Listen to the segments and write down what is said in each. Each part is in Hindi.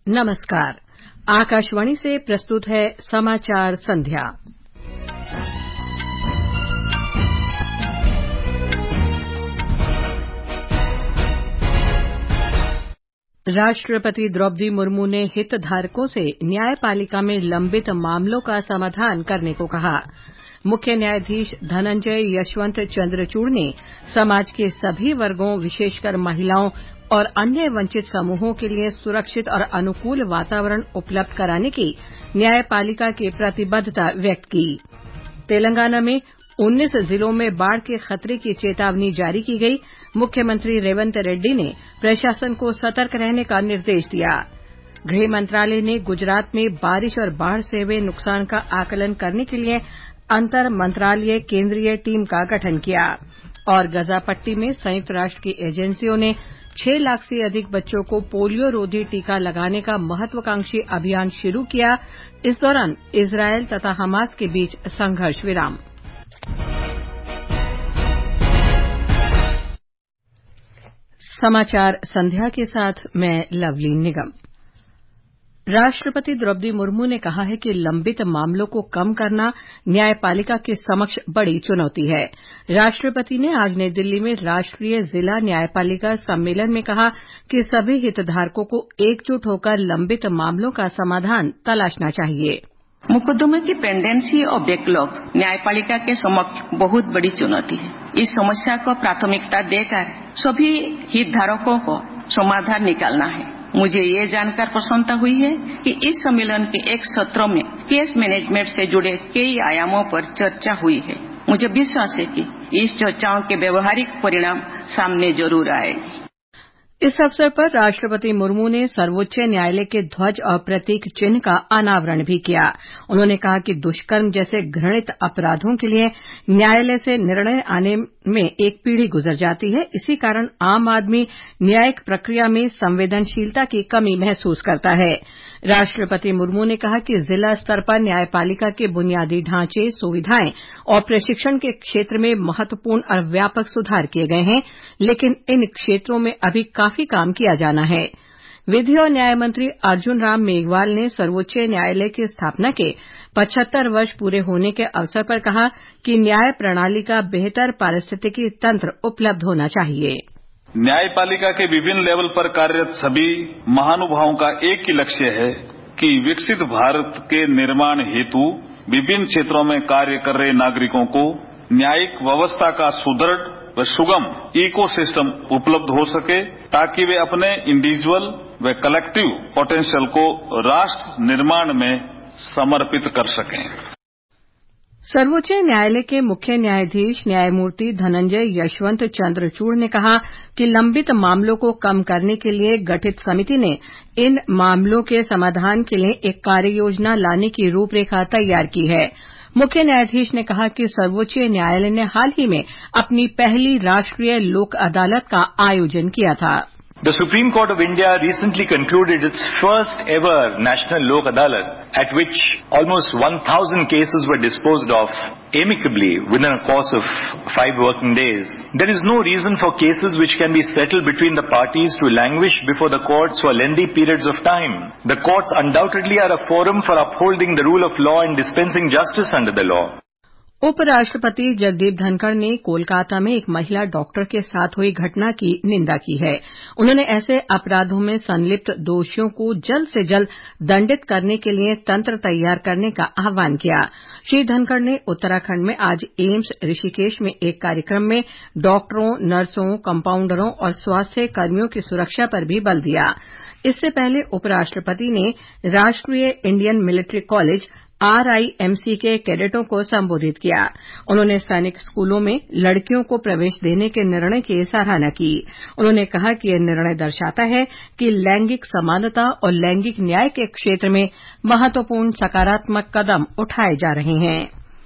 नमस्कार। आकाशवाणी से प्रस्तुत है समाचार संध्या। राष्ट्रपति द्रौपदी मुर्मू ने हितधारकों से न्यायपालिका में लंबित मामलों का समाधान करने को कहा। मुख्य न्यायाधीश धनंजय यशवंत चंद्रचूड़ ने समाज के सभी वर्गों, विशेषकर महिलाओं और अन्य वंचित समूहों के लिए सुरक्षित और अनुकूल वातावरण उपलब्ध कराने की न्यायपालिका की प्रतिबद्धता व्यक्त की। तेलंगाना में 19 जिलों में बाढ़ के खतरे की चेतावनी जारी की गई। मुख्यमंत्री रेवंत रेड्डी ने प्रशासन को सतर्क रहने का निर्देश दिया। गृह मंत्रालय ने गुजरात में बारिश और बाढ़ से हुए नुकसान का आकलन करने के लिए अंतर मंत्रालय केंद्रीय टीम का गठन किया। और गजा पट्टी में संयुक्त राष्ट्र की एजेंसियों ने 6 लाख से अधिक बच्चों को पोलियो रोधी टीका लगाने का महत्वाकांक्षी अभियान शुरू किया। इस दौरान इजरायल तथा हमास के बीच संघर्ष विराम। समाचार संध्या के साथ मैं लवलीन निगम। राष्ट्रपति द्रौपदी मुर्मू ने कहा है कि लंबित मामलों को कम करना न्यायपालिका के समक्ष बड़ी चुनौती है। राष्ट्रपति ने आज नई दिल्ली में राष्ट्रीय जिला न्यायपालिका सम्मेलन में कहा कि सभी हितधारकों को एकजुट होकर लंबित मामलों का समाधान तलाशना चाहिए। मुकदमे की पेंडेंसी और बैकलॉग न्यायपालिका के समक्ष बहुत बड़ी चुनौती है। इस समस्या को प्राथमिकता देकर सभी हितधारकों को समाधान निकालना है। मुझे ये जानकर प्रसन्नता हुई है कि इस सम्मेलन के एक सत्र में केस मैनेजमेंट से जुड़े कई आयामों पर चर्चा हुई है। मुझे विश्वास है कि इस चर्चाओं के व्यवहारिक परिणाम सामने जरूर आएंगे। इस अवसर पर राष्ट्रपति मुर्मू ने सर्वोच्च न्यायालय के ध्वज और प्रतीक चिन्ह का अनावरण भी किया। उन्होंने कहा कि दुष्कर्म जैसे घृणित अपराधों के लिए न्यायालय से निर्णय आने में एक पीढ़ी गुजर जाती है। इसी कारण आम आदमी न्यायिक प्रक्रिया में संवेदनशीलता की कमी महसूस करता है। राष्ट्रपति मुर्मू ने कहा कि जिला स्तर पर न्यायपालिका के बुनियादी ढांचे, सुविधाएं और प्रशिक्षण के क्षेत्र में महत्वपूर्ण और व्यापक सुधार किए गए हैं, लेकिन इन क्षेत्रों में अभी काफी काम किया जाना है। विधि और न्याय मंत्री अर्जुन राम मेघवाल ने सर्वोच्च न्यायालय की स्थापना के 75 वर्ष पूरे होने के अवसर पर कहा कि न्याय प्रणाली का बेहतर पारिस्थितिकी तंत्र उपलब्ध होना चाहिए। न्यायपालिका के विभिन्न लेवल पर कार्यरत सभी महानुभावों का एक ही लक्ष्य है कि विकसित भारत के निर्माण हेतु विभिन्न क्षेत्रों में कार्य कर रहे नागरिकों को न्यायिक व्यवस्था का सुदृढ़ व सुगम इकोसिस्टम उपलब्ध हो सके, ताकि वे अपने इंडिविजुअल व कलेक्टिव पोटेंशियल को राष्ट्र निर्माण में समर्पित कर सकें। सर्वोच्च न्यायालय के मुख्य न्यायाधीश न्यायमूर्ति धनंजय यशवंत चंद्रचूड़ ने कहा कि लंबित मामलों को कम करने के लिए गठित समिति ने इन मामलों के समाधान के लिए एक कार्ययोजना लाने की रूपरेखा तैयार की है। मुख्य न्यायाधीश ने कहा कि सर्वोच्च न्यायालय ने हाल ही में अपनी पहली राष्ट्रीय लोक अदालत का आयोजन किया था। The Supreme Court of India recently concluded its first ever National Lok Adalat, at which almost 1,000 cases were disposed of amicably within a course of 5 working days. There is no reason for cases which can be settled between the parties to languish before the courts for lengthy periods of time. The courts undoubtedly are a forum for upholding the rule of law and dispensing justice under the law. उपराष्ट्रपति जगदीप धनखड़ ने कोलकाता में एक महिला डॉक्टर के साथ हुई घटना की निंदा की है। उन्होंने ऐसे अपराधों में संलिप्त दोषियों को जल्द से जल्द दंडित करने के लिए तंत्र तैयार करने का आह्वान किया। श्री धनखड़ ने उत्तराखंड में आज एम्स ऋषिकेश में एक कार्यक्रम में डॉक्टरों, नर्सों, कंपाउंडरों और स्वास्थ्य कर्मियों की सुरक्षा पर भी बल दिया। इससे पहले उपराष्ट्रपति ने राष्ट्रीय इंडियन मिलिट्री कॉलेज RIMC के कैडेटों को संबोधित किया। उन्होंने सैनिक स्कूलों में लड़कियों को प्रवेश देने के निर्णय की सराहना की। उन्होंने कहा कि यह निर्णय दर्शाता है कि लैंगिक समानता और लैंगिक न्याय के क्षेत्र में महत्वपूर्ण सकारात्मक कदम उठाए जा रहे हैं।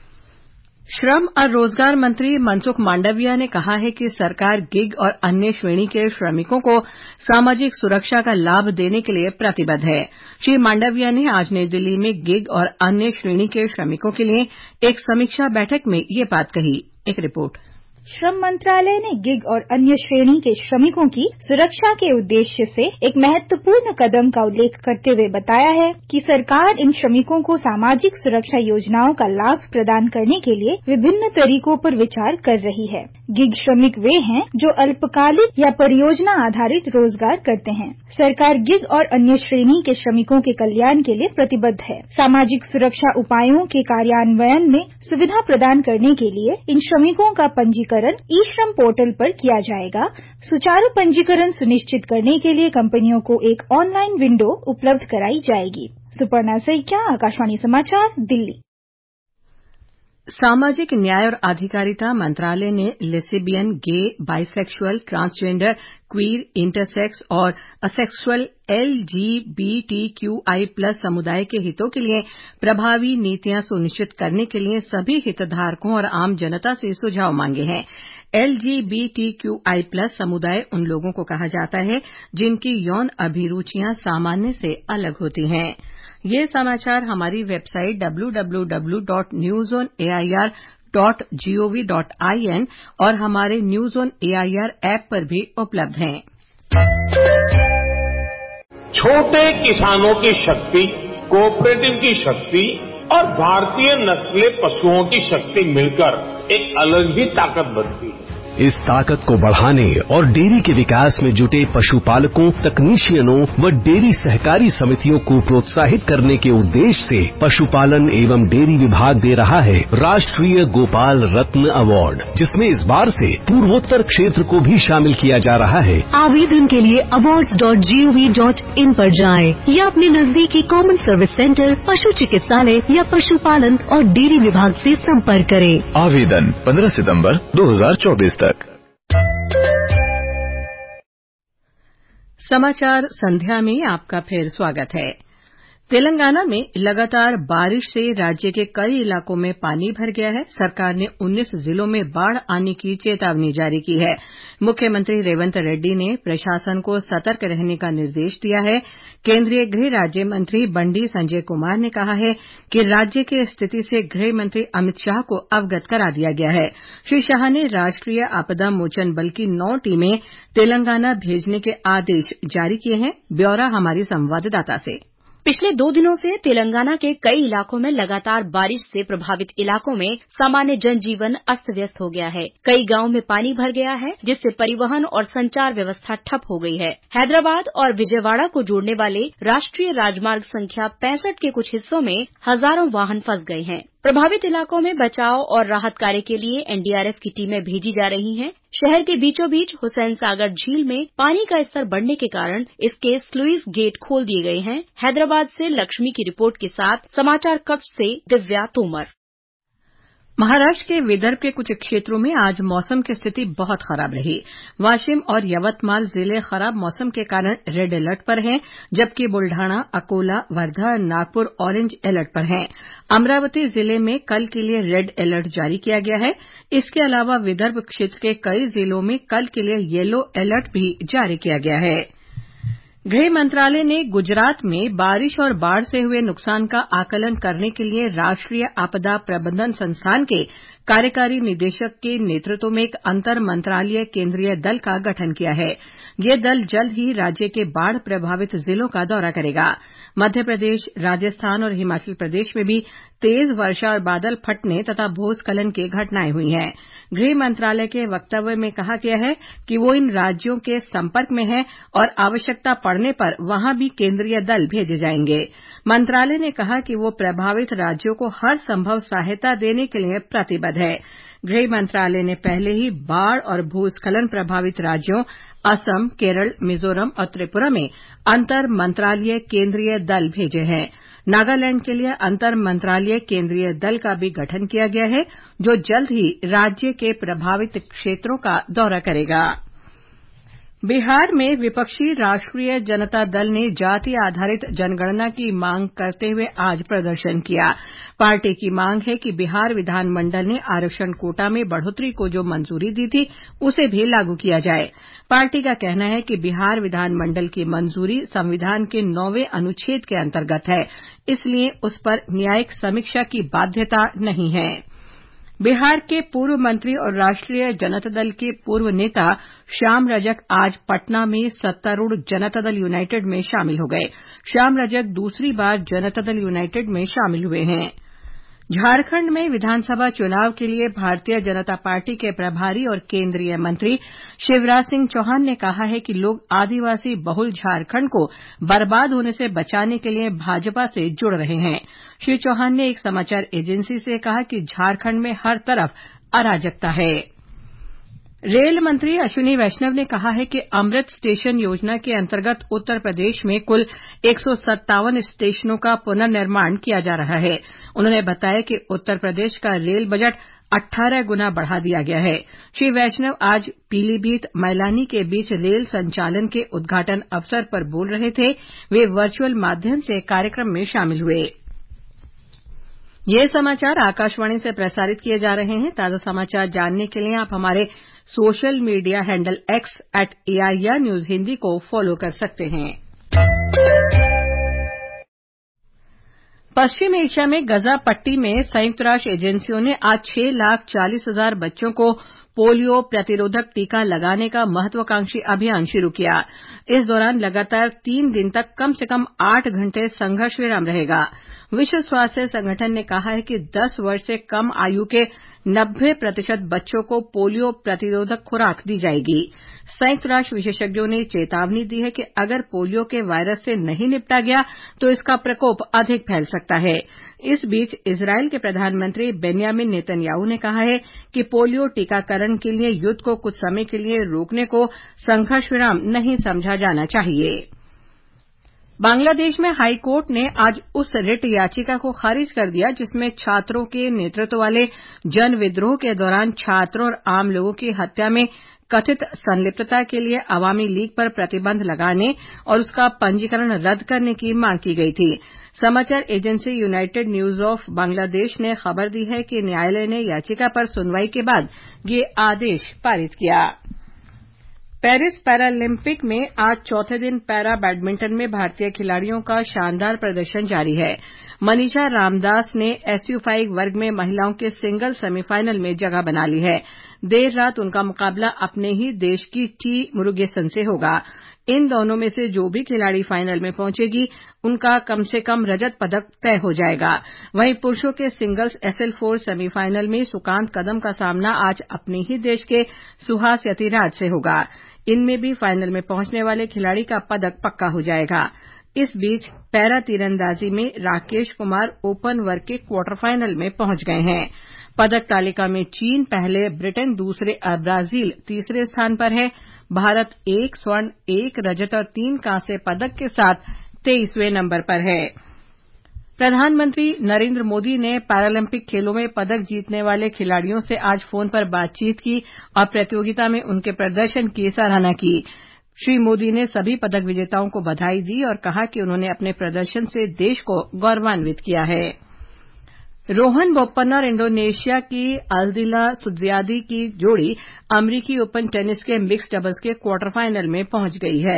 श्रम और रोजगार मंत्री मनसुख मांडविया ने कहा है कि सरकार गिग और अन्य श्रेणी के श्रमिकों को सामाजिक सुरक्षा का लाभ देने के लिए प्रतिबद्ध है। श्री मांडविया ने आज नई दिल्ली में गिग और अन्य श्रेणी के श्रमिकों के लिए एक समीक्षा बैठक में ये बात कही। एक रिपोर्ट। श्रम मंत्रालय ने गिग और अन्य श्रेणी के श्रमिकों की सुरक्षा के उद्देश्य से एक महत्वपूर्ण कदम का उल्लेख करते हुए बताया है कि सरकार इन श्रमिकों को सामाजिक सुरक्षा योजनाओं का लाभ प्रदान करने के लिए विभिन्न तरीकों पर विचार कर रही है। गिग श्रमिक वे हैं जो अल्पकालिक या परियोजना आधारित रोजगार करते हैं। सरकार गिग और अन्य श्रेणी के श्रमिकों के कल्याण के लिए प्रतिबद्ध है। सामाजिक सुरक्षा उपायों के कार्यान्वयन में सुविधा प्रदान करने के लिए इन श्रमिकों का पंजीकरण ई श्रम पोर्टल पर किया जाएगा। सुचारू पंजीकरण सुनिश्चित करने के लिए कंपनियों को एक ऑनलाइन विंडो उपलब्ध कराई जाएगी। सुपर्णा सैकिया, आकाशवाणी समाचार, दिल्ली। सामाजिक न्याय और अधिकारिता मंत्रालय ने lesbian, gay, bisexual, transgender, queer, intersex और असेक्सुअल LGBTQI+ समुदाय के हितों के लिए प्रभावी नीतियां सुनिश्चित करने के लिए सभी हितधारकों और आम जनता से सुझाव मांगे हैं। LGBTQI+ समुदाय उन लोगों को कहा जाता है जिनकी यौन अभिरुचियां सामान्य से अलग होती हैं। ये समाचार हमारी वेबसाइट www.newsonair.gov.in और हमारे न्यूज ऑन AIR ऐप पर भी उपलब्ध हैं। छोटे किसानों की शक्ति, कोऑपरेटिव की शक्ति और भारतीय नस्लीय पशुओं की शक्ति मिलकर एक अलग ही ताकत बनती है। इस ताकत को बढ़ाने और डेयरी के विकास में जुटे पशुपालकों, तकनीशियनों व डेयरी सहकारी समितियों को प्रोत्साहित करने के उद्देश्य से पशुपालन एवं डेयरी विभाग दे रहा है राष्ट्रीय गोपाल रत्न अवार्ड, जिसमें इस बार से पूर्वोत्तर क्षेत्र को भी शामिल किया जा रहा है। आवेदन के लिए awards.gov.in पर जाएं या अपने नजदीकी कॉमन सर्विस सेंटर, पशु चिकित्सालय या पशुपालन और डेयरी विभाग से संपर्क करें। आवेदन 15 सितंबर 2024 तक। समाचार संध्या में आपका फिर स्वागत है। तेलंगाना में लगातार बारिश से राज्य के कई इलाकों में पानी भर गया है। सरकार ने 19 जिलों में बाढ़ आने की चेतावनी जारी की है। मुख्यमंत्री रेवंत रेड्डी ने प्रशासन को सतर्क रहने का निर्देश दिया है। केंद्रीय गृह राज्य मंत्री बंडी संजय कुमार ने कहा है कि राज्य की स्थिति से गृह मंत्री अमित शाह को अवगत करा दिया गया है। श्री शाह ने राष्ट्रीय आपदा मोचन बल की 9 टीमें तेलंगाना भेजने के आदेश जारी किए हैं। ब्यौरा हमारी संवाददाता से। पिछले 2 दिनों से तेलंगाना के कई इलाकों में लगातार बारिश से प्रभावित इलाकों में सामान्य जनजीवन अस्त व्यस्त हो गया है। कई गांवों में पानी भर गया है, जिससे परिवहन और संचार व्यवस्था ठप हो गई है। हैदराबाद और विजयवाड़ा को जोड़ने वाले राष्ट्रीय राजमार्ग संख्या 65 के कुछ हिस्सों में हजारों वाहन फंस गए हैं। प्रभावित इलाकों में बचाव और राहत कार्य के लिए एनडीआरएफ की टीमें भेजी जा रही हैं। शहर के बीचों बीच हुसैन सागर झील में पानी का स्तर बढ़ने के कारण इसके स्लुइस गेट खोल दिए गए हैं। हैदराबाद से लक्ष्मी की रिपोर्ट के साथ समाचार कक्ष से दिव्या तोमर। महाराष्ट्र के विदर्भ के कुछ क्षेत्रों में आज मौसम की स्थिति बहुत खराब रही। वाशिम और यवतमाल जिले खराब मौसम के कारण रेड अलर्ट पर हैं, जबकि बुल्ढाना, अकोला, वर्धा और नागपुर ऑरेंज अलर्ट पर हैं। अमरावती जिले में कल के लिए रेड अलर्ट जारी किया गया है। इसके अलावा विदर्भ क्षेत्र के कई जिलों में कल के लिए येलो अलर्ट भी जारी किया गया है। गृह मंत्रालय ने गुजरात में बारिश और बाढ़ से हुए नुकसान का आकलन करने के लिए राष्ट्रीय आपदा प्रबंधन संस्थान के कार्यकारी निदेशक के नेतृत्व में एक अंतर मंत्रालय केंद्रीय दल का गठन किया है। यह दल जल्द ही राज्य के बाढ़ प्रभावित जिलों का दौरा करेगा। मध्य प्रदेश, राजस्थान और हिमाचल प्रदेश में भी तेज वर्षा और बादल फटने तथा भूस्खलन की घटनाएं हुई हैं। गृह मंत्रालय के वक्तव्य में कहा गया है कि वो इन राज्यों के संपर्क में है और आवश्यकता पड़ने पर वहां भी केंद्रीय दल भेजे जाएंगे। मंत्रालय ने कहा कि वो प्रभावित राज्यों को हर संभव सहायता देने के लिए प्रतिबद्ध है। गृह मंत्रालय ने पहले ही बाढ़ और भूस्खलन प्रभावित राज्यों असम, केरल, मिजोरम और त्रिपुरा में अंतर मंत्रालय केंद्रीय दल भेजे हैं। नागालैंड के लिए अंतर मंत्रालय केंद्रीय दल का भी गठन किया गया है, जो जल्द ही राज्य के प्रभावित क्षेत्रों का दौरा करेगा। बिहार में विपक्षी राष्ट्रीय जनता दल ने जाति आधारित जनगणना की मांग करते हुए आज प्रदर्शन किया। पार्टी की मांग है कि बिहार विधानमंडल ने आरक्षण कोटा में बढ़ोतरी को जो मंजूरी दी थी, उसे भी लागू किया जाए। पार्टी का कहना है कि बिहार विधानमंडल की मंजूरी संविधान के 9वें अनुच्छेद के अंतर्गत है, इसलिए उस पर न्यायिक समीक्षा की बाध्यता नहीं है। बिहार के पूर्व मंत्री और राष्ट्रीय जनता दल के पूर्व नेता श्याम रजक आज पटना में सत्तारूढ़ जनता दल यूनाइटेड में शामिल हो गए। श्याम रजक दूसरी बार जनता दल यूनाइटेड में शामिल हुए हैं। झारखंड में विधानसभा चुनाव के लिए भारतीय जनता पार्टी के प्रभारी और केंद्रीय मंत्री शिवराज सिंह चौहान ने कहा है कि लोग आदिवासी बहुल झारखंड को बर्बाद होने से बचाने के लिए भाजपा से जुड़ रहे हैं। श्री चौहान ने एक समाचार एजेंसी से कहा कि झारखंड में हर तरफ अराजकता है। रेल मंत्री अश्विनी वैष्णव ने कहा है कि अमृत स्टेशन योजना के अंतर्गत उत्तर प्रदेश में कुल 157 स्टेशनों का पुनर्निर्माण किया जा रहा है। उन्होंने बताया कि उत्तर प्रदेश का रेल बजट 18 गुना बढ़ा दिया गया है। श्री वैष्णव आज पीलीभीत मैलानी के बीच रेल संचालन के उद्घाटन अवसर पर बोल रहे थे। वे वर्चुअल माध्यम से कार्यक्रम में शामिल हुए। ये समाचार आकाशवाणी से प्रसारित किए जा रहे हैं। ताजा समाचार जानने के लिए आप हमारे social media handle X @AIR news Hindi को फॉलो कर सकते हैं। पश्चिम एशिया में गजा पट्टी में संयुक्त राष्ट्र एजेंसियों ने आज 6,40,000 बच्चों को पोलियो प्रतिरोधक टीका लगाने का महत्वाकांक्षी अभियान शुरू किया। इस दौरान लगातार 3 दिन तक कम से कम 8 घंटे संघर्ष विराम रहेगा। विश्व स्वास्थ्य संगठन ने कहा है कि 10 वर्ष से कम आयु के 90% बच्चों को पोलियो प्रतिरोधक खुराक दी जाएगी। संयुक्त राष्ट्र विशेषज्ञों ने चेतावनी दी है कि अगर पोलियो के वायरस से नहीं निपटा गया तो इसका प्रकोप अधिक फैल सकता है। इस बीच इजरायल के प्रधानमंत्री बेन्यामिन नेतन्याहू ने कहा है कि पोलियो टीकाकरण के लिए युद्ध को कुछ समय के लिए रोकने को संघर्ष विराम नहीं समझा जाना चाहिए। बांग्लादेश में हाई कोर्ट ने आज उस रिट याचिका को खारिज कर दिया जिसमें छात्रों के नेतृत्व वाले जन विद्रोह के दौरान छात्रों और आम लोगों की हत्या में कथित संलिप्तता के लिए अवामी लीग पर प्रतिबंध लगाने और उसका पंजीकरण रद्द करने की मांग की गई थी। समाचार agency United News of Bangladesh ने खबर दी है कि न्यायालय ने याचिका पर सुनवाई के बाद ये आदेश पारित किया। पेरिस पैरालंपिक में आज चौथे दिन पैरा बैडमिंटन में भारतीय खिलाड़ियों का शानदार प्रदर्शन जारी है। मनीषा रामदास ने SU5 वर्ग में महिलाओं के सिंगल सेमीफाइनल में जगह बना ली है। देर रात उनका मुकाबला अपने ही देश की टी मुरुगेसन से होगा। इन दोनों में से जो भी खिलाड़ी फाइनल में पहुंचेगी उनका कम से कम रजत पदक तय हो जाएगा। वहीं पुरुषों के सिंगल्स SL4 सेमीफाइनल में सुकांत कदम का सामना आज अपने ही देश के सुहास यतिराज से होगा। इनमें भी फाइनल में पहुंचने वाले खिलाड़ी का पदक पक्का हो जाएगा। इस बीच पैरा तीरंदाजी में राकेश कुमार ओपन वर्ग के क्वार्टर फाइनल में पहुंच गए हैं। पदक तालिका में चीन पहले, ब्रिटेन दूसरे और ब्राजील तीसरे स्थान पर है। भारत 1 स्वर्ण, 1 रजत और 3 कांस्य पदक के साथ 23वें नंबर पर है। प्रधानमंत्री नरेंद्र मोदी ने पैरालंपिक खेलों में पदक जीतने वाले खिलाड़ियों से आज फोन पर बातचीत की और प्रतियोगिता में उनके प्रदर्शन की सराहना की। श्री मोदी ने सभी पदक विजेताओं को बधाई दी और कहा कि उन्होंने अपने प्रदर्शन से देश को गौरवान्वित किया है। रोहन बोपन्ना और इंडोनेशिया की अल्दिला सुज्यादी की जोड़ी अमरीकी ओपन टेनिस के मिक्स्ड डबल्स के क्वार्टर फाइनल में पहुंच गई है।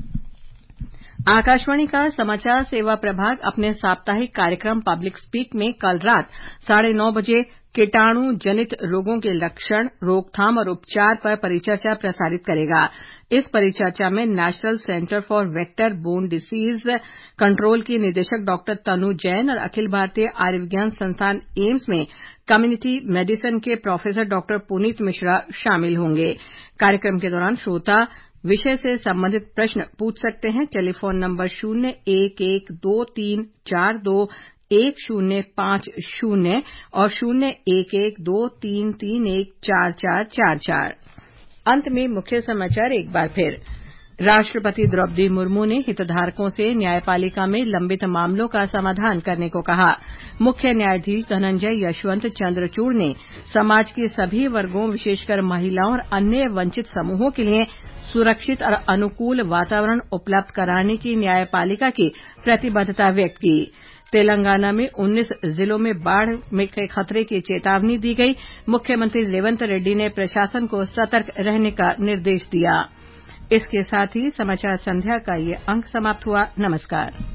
आकाशवाणी का समाचार सेवा प्रभाग अपने साप्ताहिक कार्यक्रम पब्लिक स्पीक में कल रात 9:30 बजे कीटाणु जनित रोगों के लक्षण, रोकथाम और उपचार पर परिचर्चा प्रसारित करेगा। इस परिचर्चा में national centre for vector borne disease control की निदेशक डॉक्टर तनु जैन और अखिल भारतीय आयुर्विज्ञान संस्थान एम्स में कम्युनिटी मेडिसिन के प्रोफेसर डॉक्टर पुनीत मिश्रा शामिल होंगे। कार्यक्रम के दौरान श्रोता विषय से संबंधित प्रश्न पूछ सकते हैं। टेलीफोन नंबर 01123421050 और 01123314444। अंत में मुख्य समाचार एक बार फिर। राष्ट्रपति द्रौपदी मुर्मू ने हितधारकों से न्यायपालिका में लंबित मामलों का समाधान करने को कहा। मुख्य न्यायाधीश धनंजय यशवंत चंद्रचूड़ ने समाज के सभी वर्गों, विशेषकर महिलाओं और अन्य वंचित समूहों के लिए सुरक्षित और अनुकूल वातावरण उपलब्ध कराने की न्यायपालिका की प्रतिबद्धता व्यक्त की। तेलंगाना में 19 जिलों में बाढ़ के खतरे की चेतावनी दी गई। मुख्यमंत्री रेवंत रेड्डी ने प्रशासन को सतर्क रहने का निर्देश दिया। इसके साथ ही समाचार संध्या का ये अंक समाप्त हुआ। नमस्कार।